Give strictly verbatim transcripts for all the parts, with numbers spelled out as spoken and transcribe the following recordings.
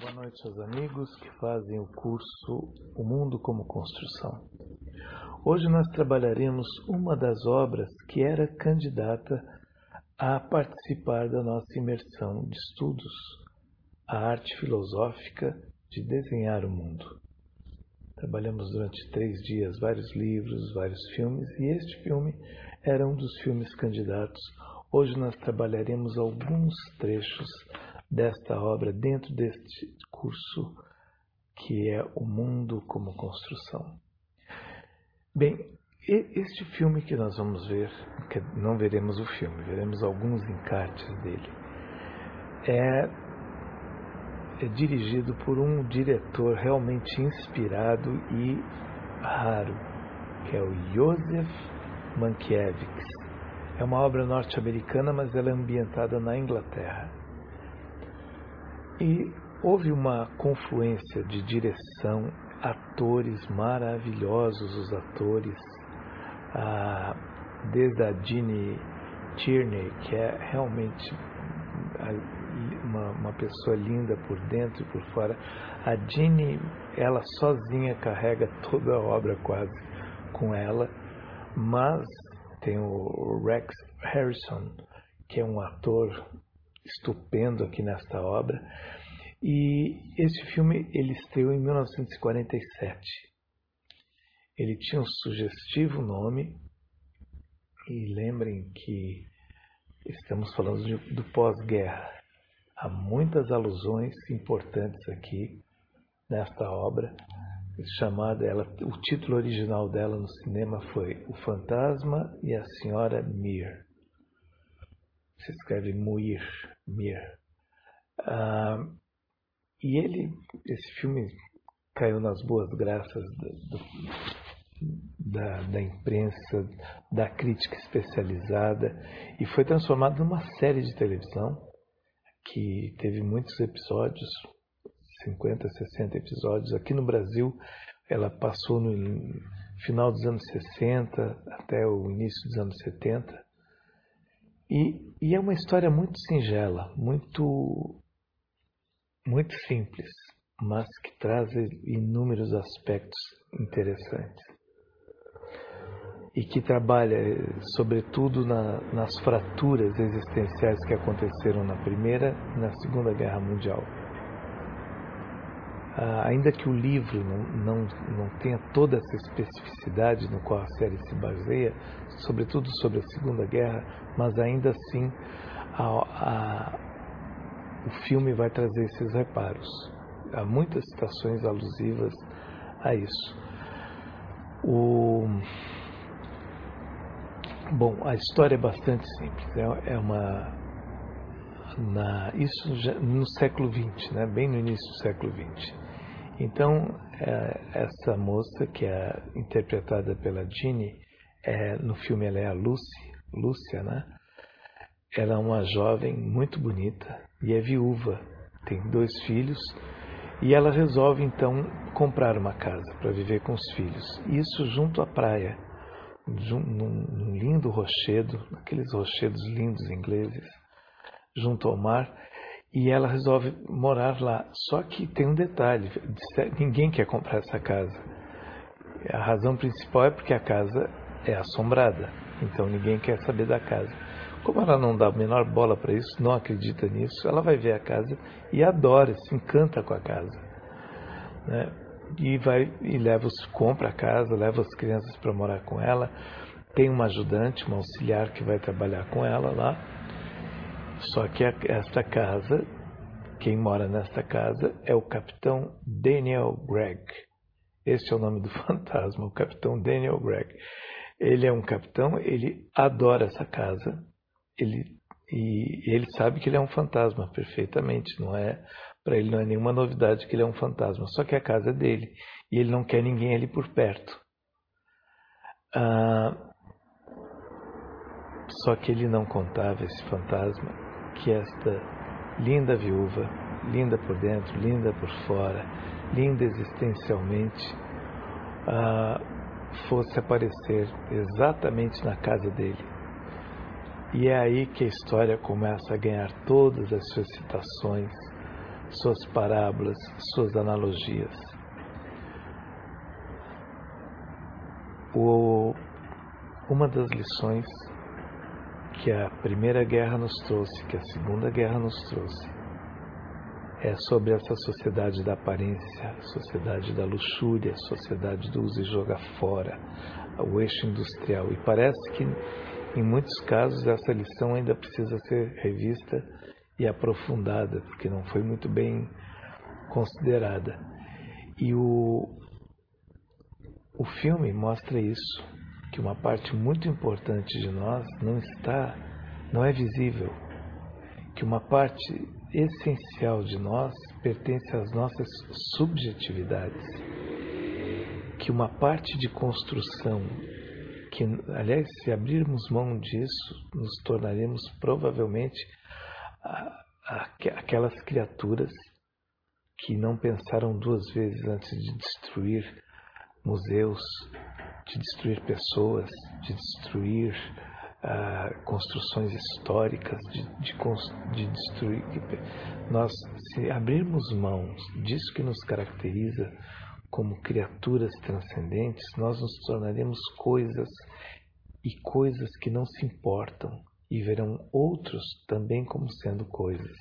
Boa noite aos amigos que fazem o curso O Mundo como Construção. Hoje nós trabalharemos uma das obras que era candidata a participar da nossa imersão de estudos, a arte filosófica de desenhar o mundo. Trabalhamos durante três dias vários livros, vários filmes, e este filme era um dos filmes candidatos. Hoje nós trabalharemos alguns trechos desta obra dentro deste curso que é O Mundo como Construção. Bem, este filme que nós vamos ver, que não veremos o filme, veremos alguns encartes dele, é, é dirigido por um diretor realmente inspirado e raro, que é o Joseph Mankiewicz. É uma obra norte-americana, mas ela é ambientada na Inglaterra. E houve uma confluência de direção, atores maravilhosos, os atores, ah, desde a Gene Tierney, que é realmente uma, uma pessoa linda por dentro e por fora. A Gene, ela sozinha carrega toda a obra quase com ela, mas tem o Rex Harrison, que é um ator estupendo aqui nesta obra. E esse filme ele estreou em mil novecentos e quarenta e sete. Ele tinha um sugestivo nome, e lembrem que estamos falando de, do pós-guerra. Há muitas alusões importantes aqui nesta obra. Chamada, ela, o título original dela no cinema foi O Fantasma e a Senhora Mir. Se escreve Muir, Mir. Ah, e ele, esse filme caiu nas boas graças do, do, da, da imprensa, da crítica especializada, e foi transformado numa série de televisão que teve muitos episódios, cinquenta, sessenta episódios. Aqui no Brasil ela passou no final dos anos sessenta até o início dos anos setenta. E, e é uma história muito singela, muito, muito simples, mas que traz inúmeros aspectos interessantes. E que trabalha, sobretudo, na, nas fraturas existenciais que aconteceram na Primeira e na Segunda Guerra Mundial. Ah, ainda que o livro não, não, não tenha toda essa especificidade no qual a série se baseia, sobretudo sobre a Segunda Guerra, mas ainda assim a, a, o filme vai trazer esses reparos. Há muitas citações alusivas a isso. O... Bom, a história é bastante simples. É, é uma... Na, isso já, no século vinte, né? Bem no início do século vinte. Então, é, essa moça, que é interpretada pela Gene, é, no filme ela é a Lucy, Lúcia, né? Ela é uma jovem muito bonita e é viúva, tem dois filhos, e ela resolve então comprar uma casa para viver com os filhos. Isso junto à praia, num, num lindo rochedo, aqueles rochedos lindos ingleses, junto ao mar. E ela resolve morar lá. Só que tem um detalhe, ninguém quer comprar essa casa. A razão principal é porque a casa é assombrada, então ninguém quer saber da casa. Como ela não dá a menor bola para isso, não acredita nisso, ela vai ver a casa e adora, se encanta com a casa, né? E vai e leva os, compra a casa, leva as crianças para morar com ela. Tem uma ajudante, uma auxiliar que vai trabalhar com ela lá. Só que esta casa, quem mora nesta casa é o capitão Daniel Gregg. Este é o nome do fantasma, o capitão Daniel Gregg. Ele é um capitão, ele adora essa casa, ele, e ele sabe que ele é um fantasma perfeitamente. Não é, para ele não é nenhuma novidade que ele é um fantasma, só que a casa é dele e ele não quer ninguém ali por perto. Ah, só que ele não contava, esse fantasma, que esta linda viúva, linda por dentro, linda por fora, linda existencialmente, ah, fosse aparecer exatamente na casa dele. E é aí que a história começa a ganhar todas as suas citações suas parábolas, suas analogias. O, uma das lições que a Primeira Guerra nos trouxe, que a Segunda Guerra nos trouxe, é sobre essa sociedade da aparência, sociedade da luxúria, sociedade do uso e joga fora, o eixo industrial. E parece que, em muitos casos, essa lição ainda precisa ser revista e aprofundada, porque não foi muito bem considerada. E o, o filme mostra isso, que uma parte muito importante de nós não está, não é visível, que uma parte essencial de nós pertence às nossas subjetividades, que uma parte de construção, que, aliás, se abrirmos mão disso, nos tornaremos provavelmente a, a, aquelas criaturas que não pensaram duas vezes antes de destruir museus, de destruir pessoas, de destruir uh, construções históricas, de, de, de destruir... Nós, se abrirmos mãos disso que nos caracteriza como criaturas transcendentes, nós nos tornaremos coisas e coisas que não se importam e verão outros também como sendo coisas.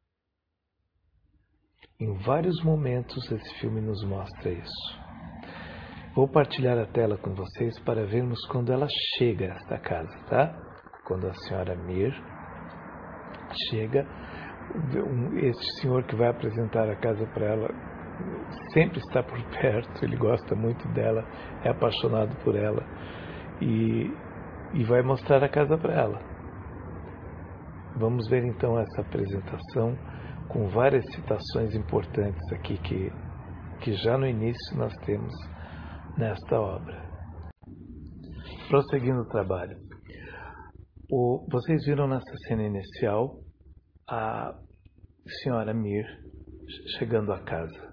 Em vários momentos esse filme nos mostra isso. Vou partilhar a tela com vocês para vermos quando ela chega a esta casa, tá? Quando a senhora Mir chega, este senhor que vai apresentar a casa para ela sempre está por perto, ele gosta muito dela, é apaixonado por ela e, e vai mostrar a casa para ela. Vamos ver então essa apresentação com várias citações importantes aqui que, que já no início nós temos nesta obra. Prosseguindo o trabalho. O, vocês viram nessa cena inicial a senhora Mir chegando à casa.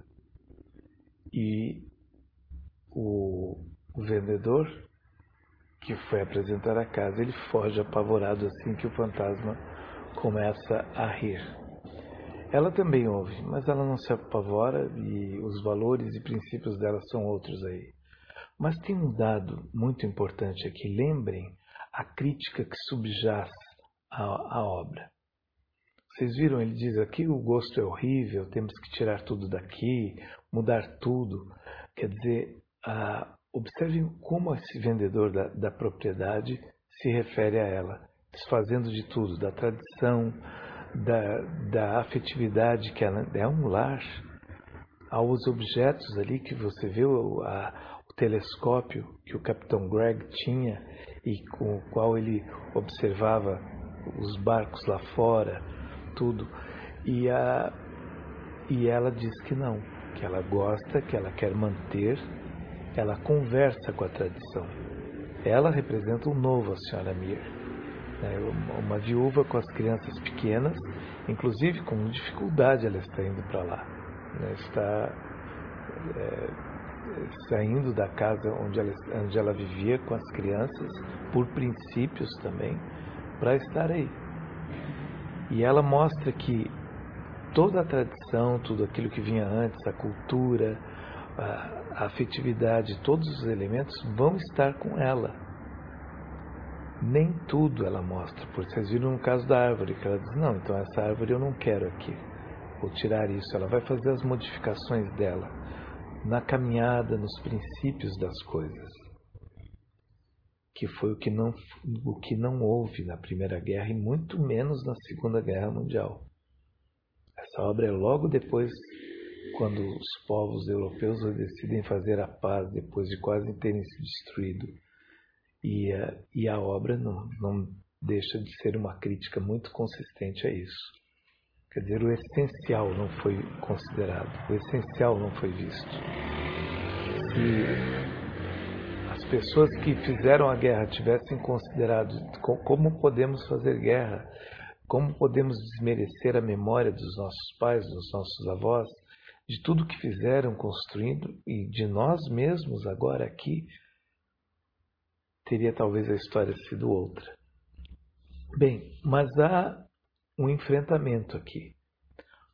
E o, o vendedor que foi apresentar a casa, ele foge apavorado assim que o fantasma começa a rir. Ela também ouve, mas ela não se apavora e os valores e princípios dela são outros aí. Mas tem um dado muito importante aqui. Lembrem a crítica que subjaz à, à obra. Vocês viram? Ele diz aqui o gosto é horrível, temos que tirar tudo daqui, mudar tudo. Quer dizer, ah, observem como esse vendedor da, da propriedade se refere a ela, desfazendo de tudo, da tradição, da, da afetividade, que ela é um lar, aos objetos ali que você viu, a, o telescópio que o capitão Greg tinha e com o qual ele observava os barcos lá fora, tudo. E, a, e ela diz que não, que ela gosta, que ela quer manter, ela conversa com a tradição. Ela representa o novo, a senhora Mir. É uma viúva com as crianças pequenas, inclusive com dificuldade ela está indo para lá. Está é, saindo da casa onde ela, onde ela vivia com as crianças, por princípios também, para estar aí. E ela mostra que toda a tradição, tudo aquilo que vinha antes, a cultura, a, a afetividade, todos os elementos vão estar com ela. Nem tudo ela mostra, porque vocês viram no caso da árvore, que ela diz, não, então essa árvore eu não quero aqui, vou tirar isso. Ela vai fazer as modificações dela na caminhada, nos princípios das coisas, que foi o que não, o que não houve na Primeira Guerra e muito menos na Segunda Guerra Mundial. Essa obra é logo depois, quando os povos europeus decidem fazer a paz, depois de quase terem se destruído. E a, e a obra não, não deixa de ser uma crítica muito consistente a isso. Quer dizer, o essencial não foi considerado, o essencial não foi visto. Se as pessoas que fizeram a guerra tivessem considerado como podemos fazer guerra, como podemos desmerecer a memória dos nossos pais, dos nossos avós, de tudo que fizeram construindo e de nós mesmos agora aqui, teria talvez a história sido outra. Bem, mas há um enfrentamento aqui.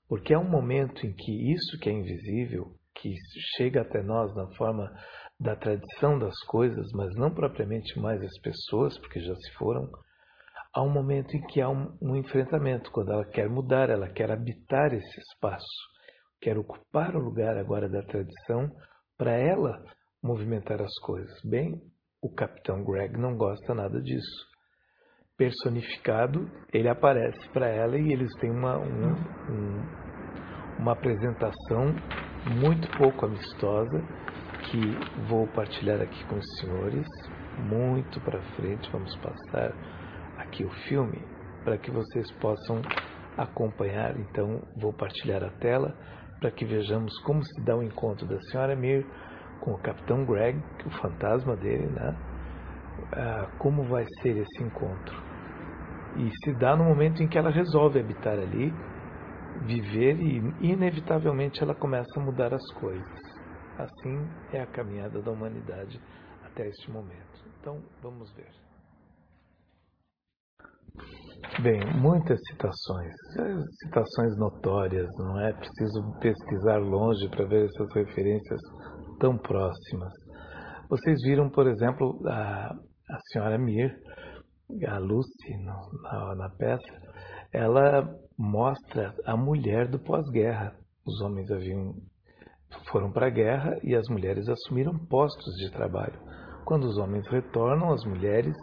Porque é um momento em que isso que é invisível, que chega até nós na forma da tradição das coisas, mas não propriamente mais as pessoas, porque já se foram, há um momento em que há um, um enfrentamento, quando ela quer mudar, ela quer habitar esse espaço, quer ocupar o lugar agora da tradição para ela movimentar as coisas. Bem, o Capitão Greg não gosta nada disso. Personificado, ele aparece para ela e eles têm uma, um, um, uma apresentação muito pouco amistosa que vou partilhar aqui com os senhores. Muito para frente, vamos passar aqui o filme para que vocês possam acompanhar. Então, vou partilhar a tela para que vejamos como se dá o encontro da senhora Mir com o Capitão Greg, o fantasma dele, né? Ah, como vai ser esse encontro. E se dá no momento em que ela resolve habitar ali, viver, e inevitavelmente ela começa a mudar as coisas. Assim é a caminhada da humanidade até este momento. Então, vamos ver. Bem, muitas citações, citações notórias, não é preciso pesquisar longe para ver essas referências tão próximas. Vocês viram, por exemplo, a, a senhora Mir, a Lucy, no, na, na peça, ela mostra a mulher do pós-guerra. Os homens haviam, foram para a guerra e as mulheres assumiram postos de trabalho. Quando os homens retornam, as mulheres,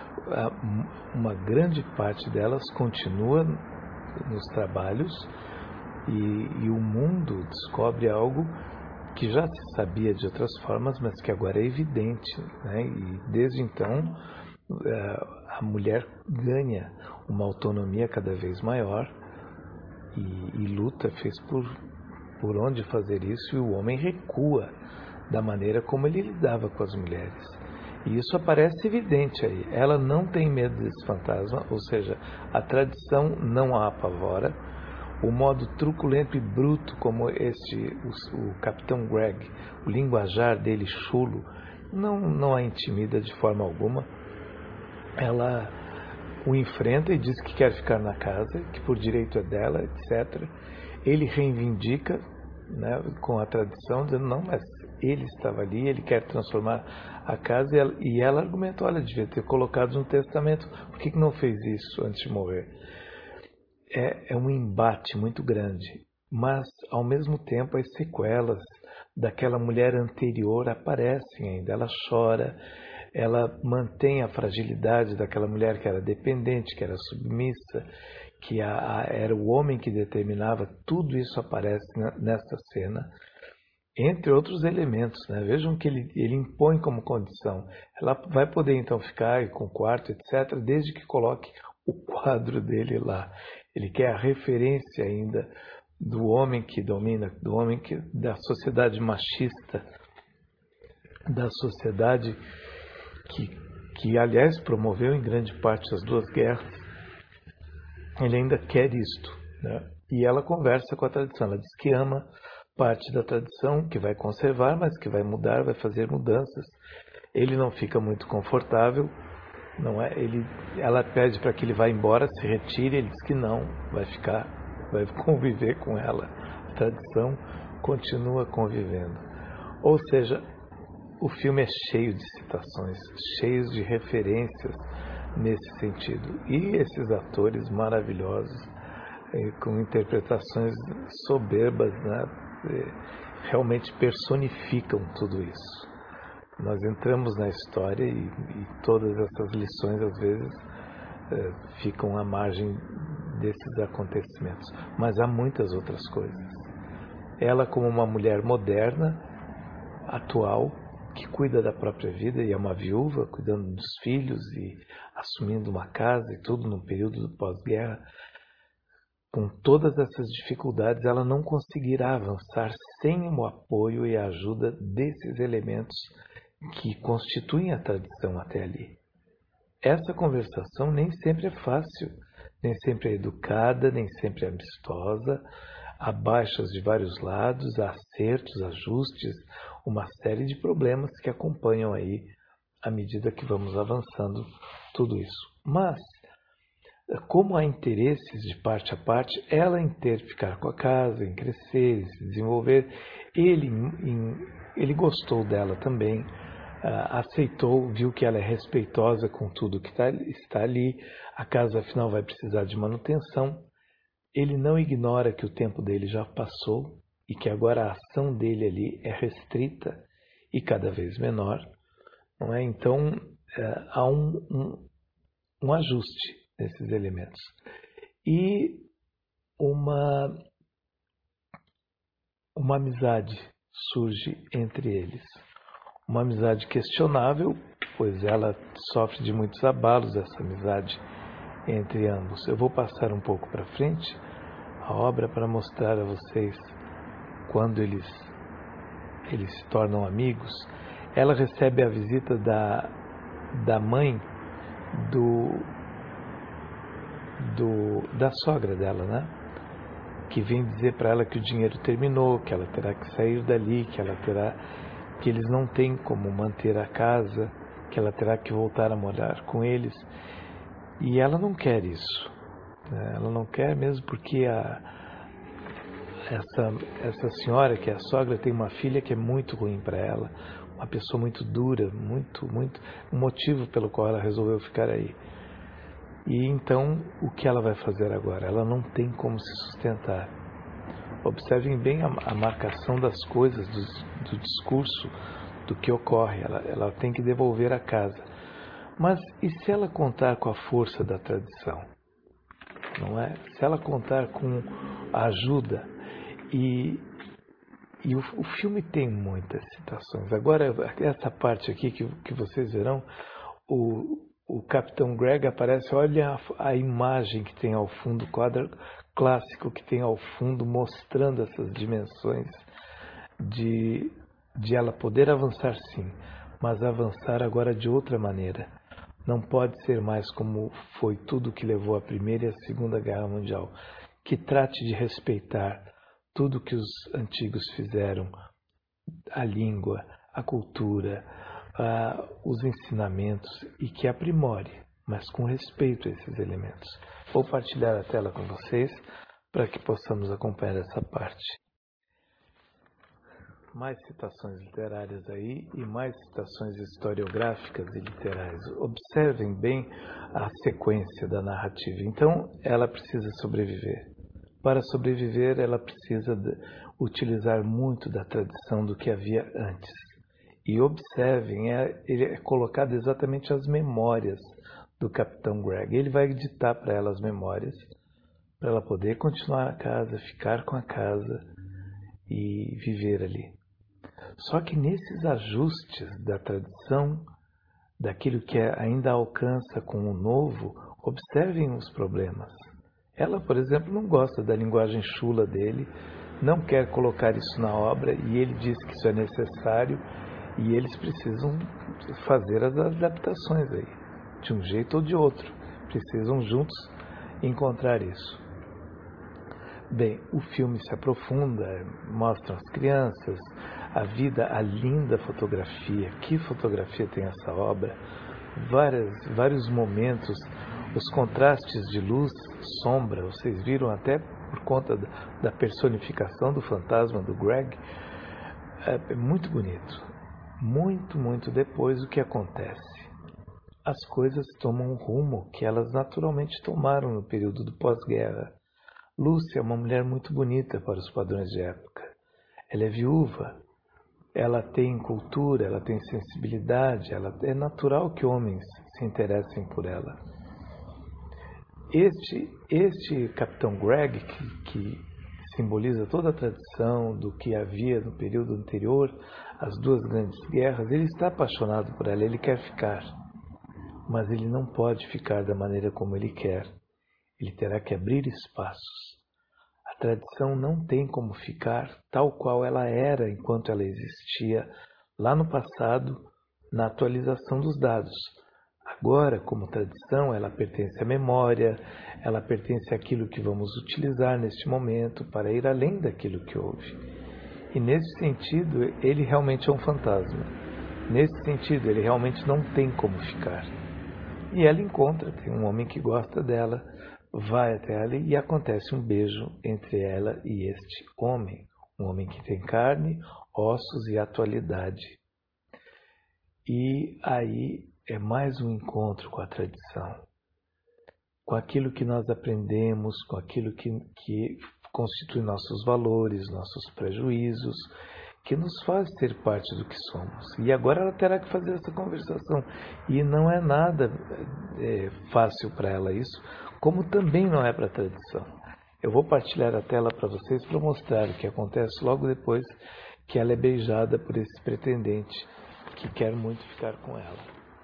uma grande parte delas continua nos trabalhos e, e o mundo descobre algo que já se sabia de outras formas, mas que agora é evidente, né? E desde então a mulher ganha uma autonomia cada vez maior e, e luta, fez por, por onde fazer isso, e o homem recua da maneira como ele lidava com as mulheres. E isso aparece evidente aí. Ela não tem medo desse fantasma, ou seja, a tradição não a apavora. O modo truculento e bruto como este, o, o Capitão Greg, o linguajar dele chulo, não, não a intimida de forma alguma. Ela o enfrenta e diz que quer ficar na casa, que por direito é dela, etcétera. Ele reivindica, né, com a tradição, dizendo, não, mas ele estava ali, ele quer transformar a casa, e ela, e ela argumenta, olha, devia ter colocado no testamento, por que, que não fez isso antes de morrer? É, é um embate muito grande, mas, ao mesmo tempo, as sequelas daquela mulher anterior aparecem ainda. Ela chora, ela mantém a fragilidade daquela mulher que era dependente, que era submissa, que a, a, era o homem que determinava. Tudo isso aparece na, nessa cena, entre outros elementos, né? Vejam que ele, ele impõe como condição. Ela vai poder então ficar com o quarto, etcétera, desde que coloque o quadro dele lá. Ele quer a referência ainda do homem que domina, do homem que, da sociedade machista, da sociedade que, que, aliás, promoveu em grande parte as duas guerras. Ele ainda quer isto, né? E ela conversa com a tradição. Ela diz que ama parte da tradição, que vai conservar, mas que vai mudar, vai fazer mudanças. Ele não fica muito confortável, não é? Ele, ela pede para que ele vá embora, se retire, ele diz que não, vai ficar, vai conviver com ela. A tradição continua convivendo. Ou seja, o filme é cheio de citações, cheio de referências nesse sentido. E esses atores maravilhosos, com interpretações soberbas, né? Realmente personificam tudo isso. Nós entramos na história e, e todas essas lições, às vezes, eh, ficam à margem desses acontecimentos. Mas há muitas outras coisas. Ela, como uma mulher moderna, atual, que cuida da própria vida e é uma viúva, cuidando dos filhos e assumindo uma casa e tudo no período do pós-guerra, com todas essas dificuldades, ela não conseguirá avançar sem o apoio e a ajuda desses elementos que constituem a tradição até ali. Essa conversação nem sempre é fácil, nem sempre é educada, nem sempre é amistosa. Há baixas de vários lados, há acertos, ajustes, uma série de problemas que acompanham aí à medida que vamos avançando tudo isso. Mas como há interesses de parte a parte, ela em ter, ficar com a casa, em crescer, em se desenvolver, ele, em, ele gostou dela também, uh, aceitou, viu que ela é respeitosa com tudo que tá, está ali, a casa afinal vai precisar de manutenção, ele não ignora que o tempo dele já passou e que agora a ação dele ali é restrita e cada vez menor, não é? Então uh, há um, um, um ajuste nesses elementos. E uma, uma amizade surge entre eles. Uma amizade questionável, pois ela sofre de muitos abalos, essa amizade entre ambos. Eu vou passar um pouco para frente a obra para mostrar a vocês quando eles, eles se tornam amigos. Ela recebe a visita da, da mãe do Do, da sogra dela, né? Que vem dizer para ela que o dinheiro terminou, que ela terá que sair dali, que ela terá, que eles não têm como manter a casa, que ela terá que voltar a morar com eles. E ela não quer isso, né? Ela não quer mesmo porque a, essa, essa senhora, que é a sogra, tem uma filha que é muito ruim para ela, uma pessoa muito dura, muito, muito, um motivo pelo qual ela resolveu ficar aí. E então, o que ela vai fazer agora? Ela não tem como se sustentar. Observem bem a, a marcação das coisas, do, do discurso, do que ocorre. Ela, ela tem que devolver a casa. Mas e se ela contar com a força da tradição? Não é? Se ela contar com a ajuda. E, e o, o filme tem muitas citações. Agora, essa parte aqui que, que vocês verão, o... O Capitão Greg aparece, olha a, a imagem que tem ao fundo, o quadro clássico que tem ao fundo, mostrando essas dimensões de, de ela poder avançar sim, mas avançar agora de outra maneira. Não pode ser mais como foi tudo que levou à Primeira e à Segunda Guerra Mundial, que trate de respeitar tudo que os antigos fizeram, a língua, a cultura, Uh, os ensinamentos e que aprimore, mas com respeito a esses elementos. Vou partilhar a tela com vocês para que possamos acompanhar essa parte. Mais citações literárias aí e mais citações historiográficas e literais. Observem bem a sequência da narrativa. Então, ela precisa sobreviver. Para sobreviver, ela precisa de utilizar muito da tradição do que havia antes. E observem, é, ele é colocado exatamente as memórias do Capitão Greg. Ele vai ditar para ela as memórias, para ela poder continuar a casa, ficar com a casa e viver ali. Só que nesses ajustes da tradição, daquilo que ainda alcança com o novo, observem os problemas. Ela, por exemplo, não gosta da linguagem chula dele, não quer colocar isso na obra e ele diz que isso é necessário. E eles precisam fazer as adaptações aí, de um jeito ou de outro. Precisam juntos encontrar isso. Bem, o filme se aprofunda, mostra as crianças, a vida, a linda fotografia. Que fotografia tem essa obra? Várias, vários momentos, os contrastes de luz, sombra, vocês viram até por conta da personificação do fantasma do Greg. É muito bonito. Muito, muito depois, o que acontece? As coisas tomam um rumo que elas naturalmente tomaram no período do pós-guerra. Lúcia é uma mulher muito bonita para os padrões de época. Ela é viúva, ela tem cultura, ela tem sensibilidade, ela, é natural que homens se interessem por ela. Este, este Capitão Greg, que, que simboliza toda a tradição do que havia no período anterior, as duas grandes guerras, ele está apaixonado por ela, ele quer ficar, mas ele não pode ficar da maneira como ele quer, ele terá que abrir espaços. A tradição não tem como ficar tal qual ela era enquanto ela existia lá no passado, na atualização dos dados. Agora, como tradição, ela pertence à memória, ela pertence àquilo que vamos utilizar neste momento para ir além daquilo que houve. E nesse sentido, ele realmente é um fantasma. Nesse sentido, ele realmente não tem como ficar. E ela encontra, tem um homem que gosta dela, vai até ela e acontece um beijo entre ela e este homem. Um homem que tem carne, ossos e atualidade. E aí é mais um encontro com a tradição, com aquilo que nós aprendemos, com aquilo que, que constitui nossos valores, nossos prejuízos, que nos faz ser parte do que somos. E agora ela terá que fazer essa conversação. E não é nada é, fácil para ela isso, como também não é para a tradição. Eu vou partilhar a tela para vocês para mostrar o que acontece logo depois que ela é beijada por esse pretendente que quer muito ficar com ela.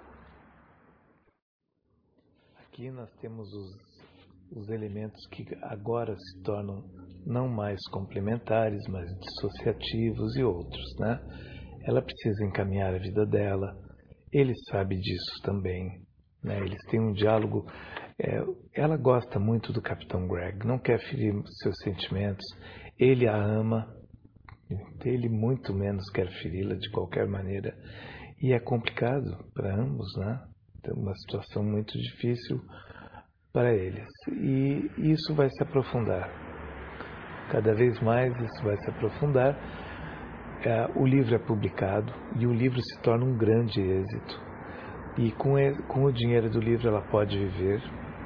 Aqui nós temos os, os elementos que agora se tornam não mais complementares, mas dissociativos e outros, né? Ela precisa encaminhar a vida dela, ele sabe disso também, né? Eles têm um diálogo, é, ela gosta muito do Capitão Greg, não quer ferir seus sentimentos, ele a ama, ele muito menos quer feri-la de qualquer maneira, e é complicado para ambos, né? Tem uma situação muito difícil para eles, e isso vai se aprofundar. Cada vez mais isso vai se aprofundar. É, o livro é publicado e o livro se torna um grande êxito. E com, com o dinheiro do livro ela pode viver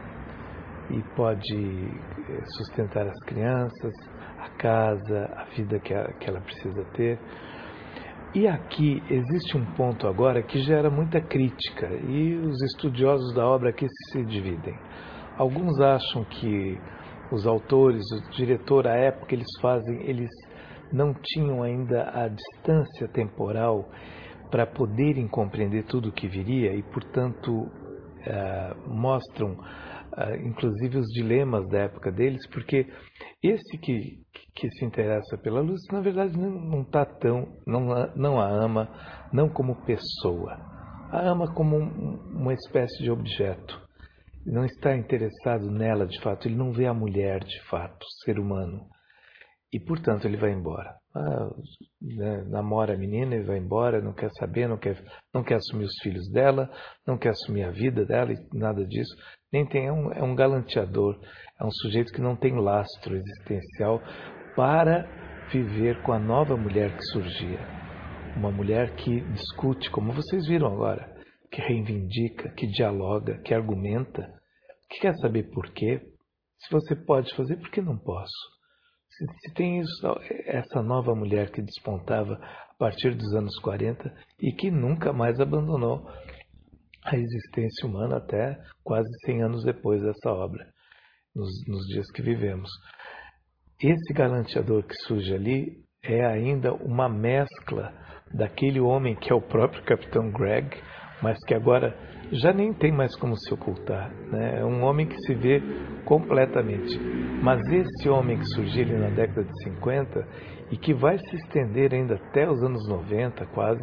e pode sustentar as crianças, a casa, a vida que, a, que ela precisa ter. E aqui existe um ponto agora que gera muita crítica e os estudiosos da obra aqui se dividem. Alguns acham que os autores, o diretor, à época eles fazem, eles não tinham ainda a distância temporal para poderem compreender tudo o que viria e, portanto, uh, mostram, uh, inclusive, os dilemas da época deles, porque esse que, que se interessa pela Lucy, na verdade, não está tão, não, não a ama, não como pessoa, a ama como um, uma espécie de objeto. Não está interessado nela de fato, ele não vê a mulher de fato, ser humano. E, portanto, ele vai embora. Ah, né, namora a menina e vai embora, não quer saber, não quer, não quer assumir os filhos dela, não quer assumir a vida dela e nada disso. Nem tem, é um, é um galanteador, é um sujeito que não tem lastro existencial para viver com a nova mulher que surgia. Uma mulher que discute, como vocês viram agora, que reivindica, que dialoga, que argumenta, que quer saber por quê. Se você pode fazer, por que não posso? Se, se tem isso, essa nova mulher que despontava a partir dos anos quarenta e que nunca mais abandonou a existência humana até quase cem anos depois dessa obra, nos, nos dias que vivemos. Esse galanteador que surge ali é ainda uma mescla daquele homem que é o próprio Capitão Greg, mas que agora já nem tem mais como se ocultar, né? É um homem que se vê completamente. Mas esse homem que surgiu ali na década de cinquenta e que vai se estender ainda até os anos noventa quase,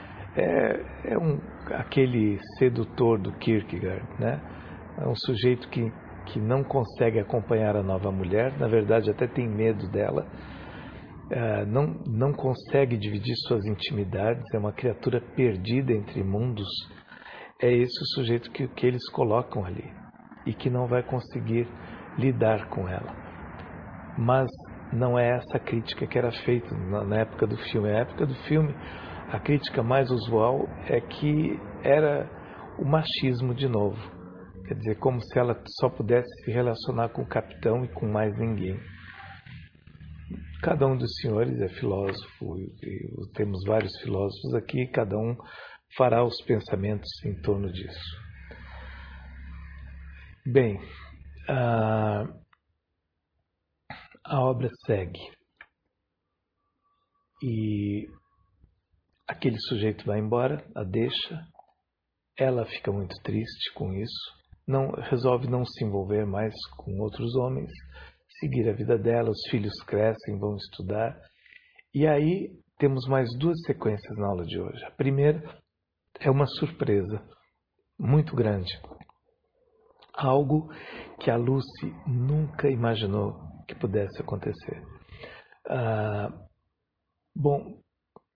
é, é um, aquele sedutor do Kierkegaard, né? É um sujeito que, que não consegue acompanhar a nova mulher, na verdade até tem medo dela, é, não, não consegue dividir suas intimidades, é uma criatura perdida entre mundos. É esse o sujeito que, que eles colocam ali e que não vai conseguir lidar com ela. Mas não é essa a crítica que era feita na, na época do filme. Na época do filme, a crítica mais usual é que era o machismo de novo. Quer dizer, como se ela só pudesse se relacionar com o capitão e com mais ninguém. Cada um dos senhores é filósofo, e temos vários filósofos aqui, cada um fará os pensamentos em torno disso. Bem, a, a obra segue. E aquele sujeito vai embora, a deixa, ela fica muito triste com isso, não, resolve não se envolver mais com outros homens, seguir a vida dela, os filhos crescem, vão estudar. E aí temos mais duas sequências na aula de hoje. A primeira é uma surpresa muito grande. Algo que a Lucy nunca imaginou que pudesse acontecer. Ah, bom,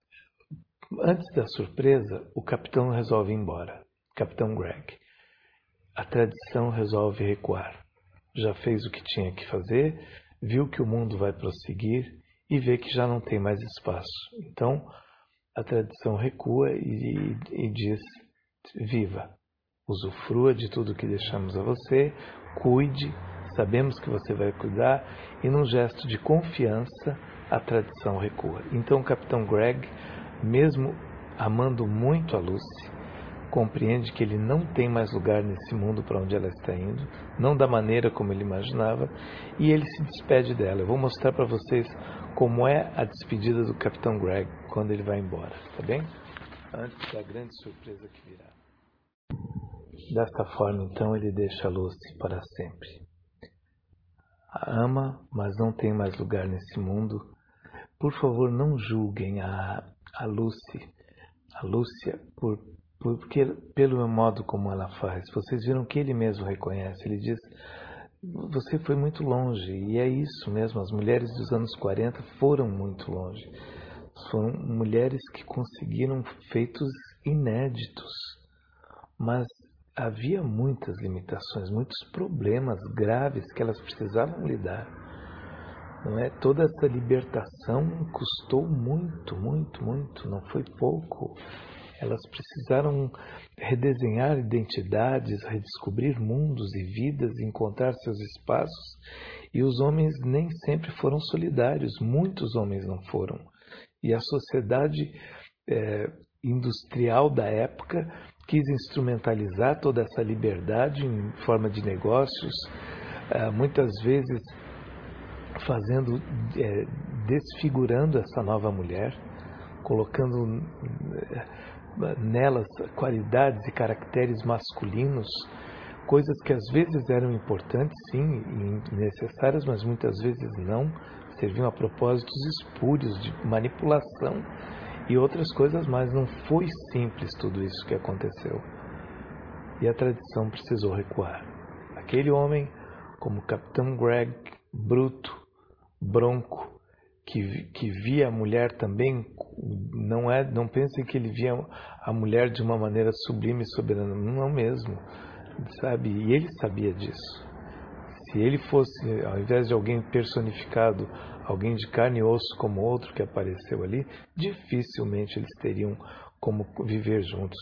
antes da surpresa, o capitão resolve ir embora. Capitão Greg. a tradição resolve recuar. Já fez o que tinha que fazer, viu que o mundo vai prosseguir e vê que já não tem mais espaço. Então, a tradição recua e, e diz, viva, usufrua de tudo que deixamos a você, cuide, sabemos que você vai cuidar, e num gesto de confiança, a tradição recua. Então o Capitão Greg, mesmo amando muito a Lucy, compreende que ele não tem mais lugar nesse mundo para onde ela está indo, não da maneira como ele imaginava, e ele se despede dela. Eu vou mostrar para vocês como é a despedida do Capitão Greg quando ele vai embora, tá bem? Antes da grande surpresa que virá. Desta forma, então, ele deixa a Lucy para sempre. A ama, mas não tem mais lugar nesse mundo. Por favor, não julguem a, a Lucy, a Lúcia, por, por, porque, pelo modo como ela faz. Vocês viram que ele mesmo reconhece. Ele diz, você foi muito longe. E é isso mesmo, as mulheres dos anos quarenta foram muito longe. Foram mulheres que conseguiram feitos inéditos. Mas havia muitas limitações, muitos problemas graves que elas precisavam lidar. Não é? Toda essa libertação custou muito, muito, muito, não foi pouco. Elas precisaram redesenhar identidades, redescobrir mundos e vidas, encontrar seus espaços. E os homens nem sempre foram solidários, muitos homens não foram. E a sociedade é, industrial da época quis instrumentalizar toda essa liberdade em forma de negócios, é, muitas vezes fazendo, é, desfigurando essa nova mulher, colocando nelas qualidades e caracteres masculinos, coisas que às vezes eram importantes, sim, e necessárias, mas muitas vezes não, serviam a propósitos espúrios de manipulação e outras coisas mais. Não foi simples tudo isso que aconteceu. E a tradição precisou recuar. Aquele homem, como o Capitão Greg, bruto, bronco, que, que via a mulher também, não, é, não pensem que ele via a mulher de uma maneira sublime e soberana, não mesmo, sabe? E ele sabia disso. Se ele fosse, ao invés de alguém personificado, alguém de carne e osso como outro que apareceu ali, dificilmente eles teriam como viver juntos.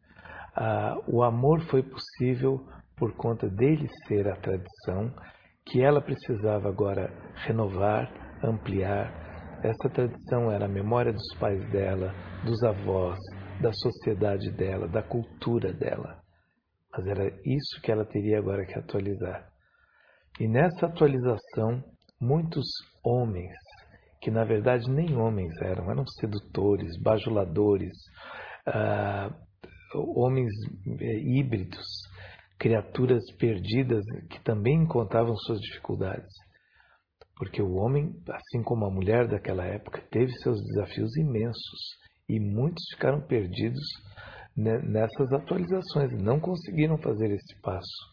Ah, o amor foi possível por conta dele ser a tradição, que ela precisava agora renovar, ampliar. Essa tradição era a memória dos pais dela, dos avós, da sociedade dela, da cultura dela. Mas era isso que ela teria agora que atualizar. E nessa atualização, muitos homens, que na verdade nem homens eram, eram sedutores, bajuladores, ah, homens híbridos, criaturas perdidas que também encontravam suas dificuldades. Porque o homem, assim como a mulher daquela época, teve seus desafios imensos e muitos ficaram perdidos nessas atualizações, não conseguiram fazer esse passo.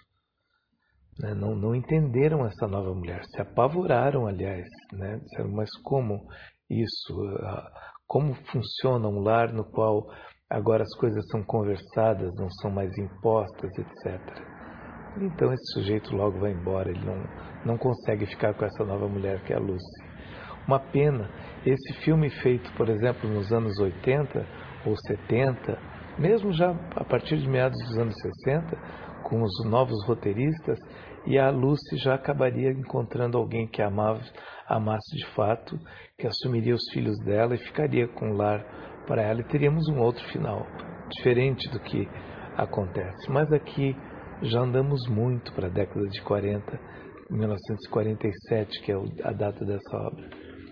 Não, não entenderam essa nova mulher, se apavoraram, aliás, né? Disseram, mas como isso? Como funciona um lar no qual agora as coisas são conversadas, não são mais impostas, etcétera. Então esse sujeito logo vai embora, ele não, não consegue ficar com essa nova mulher que é a Lucy. Uma pena, esse filme feito, por exemplo, nos anos oitenta ou setenta, mesmo já a partir de meados dos anos sessenta, com os novos roteiristas, e a Lucy já acabaria encontrando alguém que amava, amasse de fato, que assumiria os filhos dela e ficaria com o lar para ela, e teríamos um outro final, diferente do que acontece. Mas aqui já andamos muito para a década de quarenta, mil novecentos e quarenta e sete, que é a data dessa obra.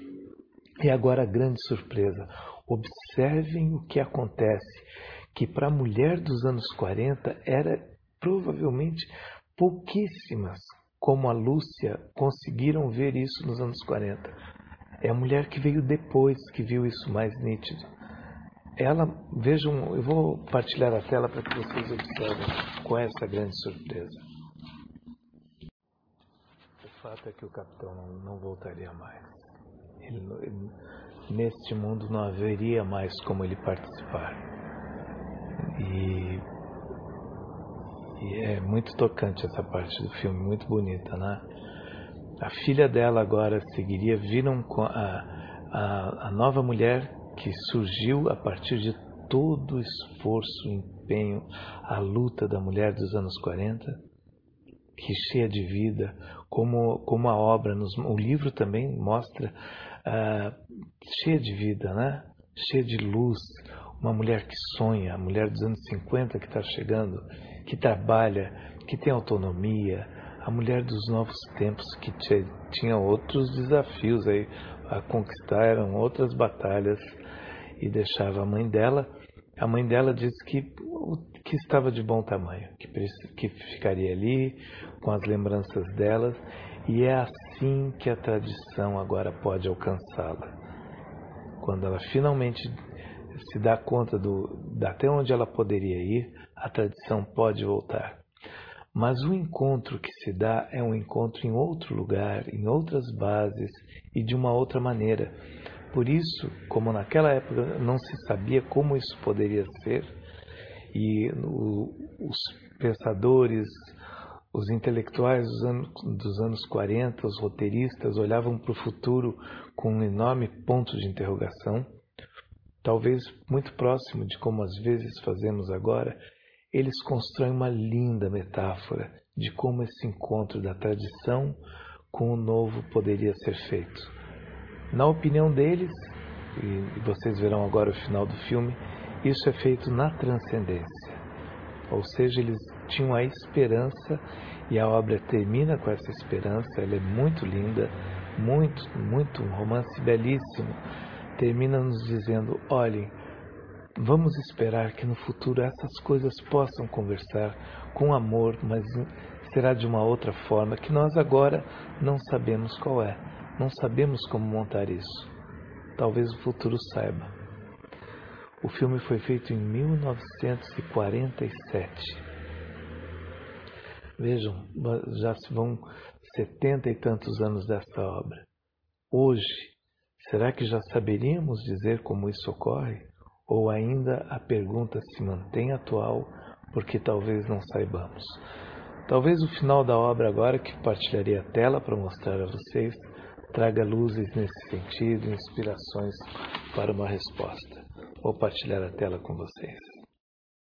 E agora a grande surpresa, observem o que acontece, que para a mulher dos anos quarenta era provavelmente pouquíssimas, como a Lúcia, conseguiram ver isso nos anos quarenta. É a mulher que veio depois que viu isso mais nítido. Ela, vejam, eu vou partilhar a tela para que vocês observem qual é essa grande surpresa. O fato é que o capitão não, não voltaria mais. Ele, ele, neste mundo não haveria mais como ele participar. E E é muito tocante essa parte do filme, muito bonita, né? A filha dela agora seguiria, viram a, a, a nova mulher que surgiu a partir de todo o esforço, o empenho, a luta da mulher dos anos quarenta, que cheia de vida, como, como a obra, nos, o livro também mostra, uh, cheia de vida, né? Cheia de luz, uma mulher que sonha, a mulher dos anos cinquenta que está chegando, que trabalha, que tem autonomia, a mulher dos novos tempos que tinha outros desafios aí a conquistar, eram outras batalhas, e deixava a mãe dela. A mãe dela disse que, que estava de bom tamanho, que, que ficaria ali com as lembranças delas, e é assim que a tradição agora pode alcançá-la. Quando ela finalmente se dá conta do, de até onde ela poderia ir, a tradição pode voltar. Mas o encontro que se dá é um encontro em outro lugar, em outras bases e de uma outra maneira. Por isso, como naquela época não se sabia como isso poderia ser, e o, os pensadores, os intelectuais dos anos, dos anos quarenta, os roteiristas, olhavam para o futuro com um enorme ponto de interrogação, talvez muito próximo de como às vezes fazemos agora, eles constroem uma linda metáfora de como esse encontro da tradição com o novo poderia ser feito. Na opinião deles, e vocês verão agora o final do filme, isso é feito na transcendência. Ou seja, eles tinham a esperança, e a obra termina com essa esperança. Ela é muito linda, muito, muito, um romance belíssimo. Termina nos dizendo, olhem, vamos esperar que no futuro essas coisas possam conversar com amor, mas será de uma outra forma que nós agora não sabemos qual é. Não sabemos como montar isso. Talvez o futuro saiba. O filme foi feito em mil novecentos e quarenta e sete. Vejam, já se vão setenta e tantos anos dessa obra. Hoje, será que já saberíamos dizer como isso ocorre? Ou ainda a pergunta se mantém atual porque talvez não saibamos? Talvez o final da obra agora, que partilharei a tela para mostrar a vocês, traga luzes nesse sentido, inspirações para uma resposta. Vou partilhar a tela com vocês.